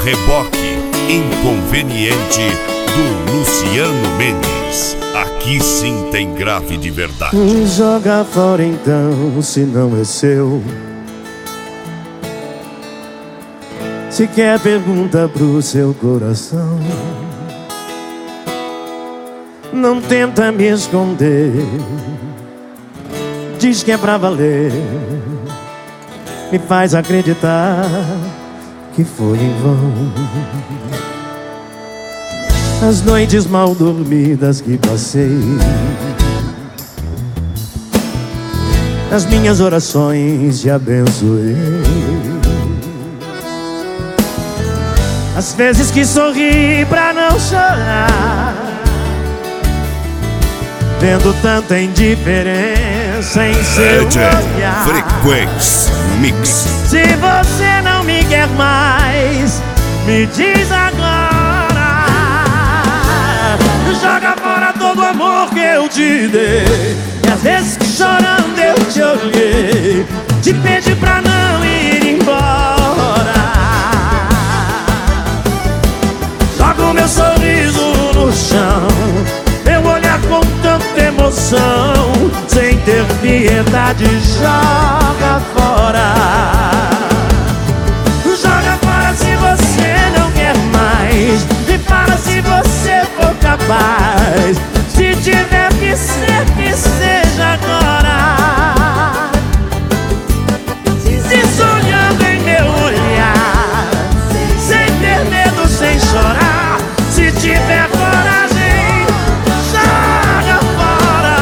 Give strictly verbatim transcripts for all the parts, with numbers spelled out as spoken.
Reboque Inconveniente do Luciano Mendes. Aqui sim tem grave de verdade. Joga fora então, se não é seu. Se quer, pergunta pro seu coração. Não tenta me esconder, diz que é pra valer. Me faz acreditar que foi em vão. As noites mal dormidas que passei, as minhas orações te abençoei. As vezes que sorri pra não chorar, vendo tanta indiferença em seu olhar. Frequência Mix. Se você não me quer mais, me diz agora. Joga fora todo o amor que eu te dei. E às vezes que chorando eu te olhei, te pedi pra não ir embora. Joga o meu sorriso no chão, meu olhar com tanta emoção, sem ter piedade, joga fora. Joga fora se você não quer mais, e para se você for capaz. Se tiver que ser, que seja agora. Se sonhando em meu olhar, sem ter medo, sem chorar. Se tiver coragem, joga fora.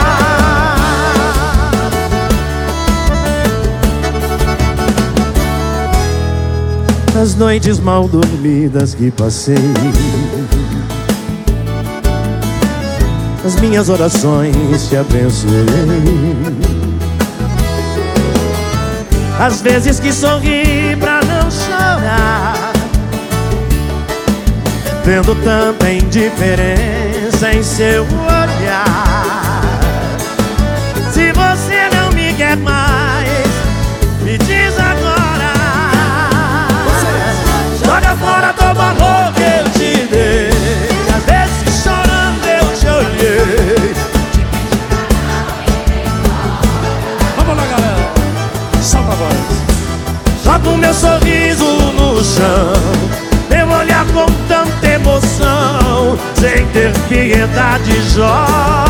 As noites mal dormidas que passei, as minhas orações te abençoei. As vezes que sorri pra não chorar, vendo tanta indiferença em seu olhar. Se você não me quer mais, me diz agora. Joga fora todo o amor que eu te dei. Às vezes chorando eu te olhei. Vamos lá, galera, solta a voz. Joga o meu sorriso no chão, meu olhar com tanta emoção, sem ter piedade, joga.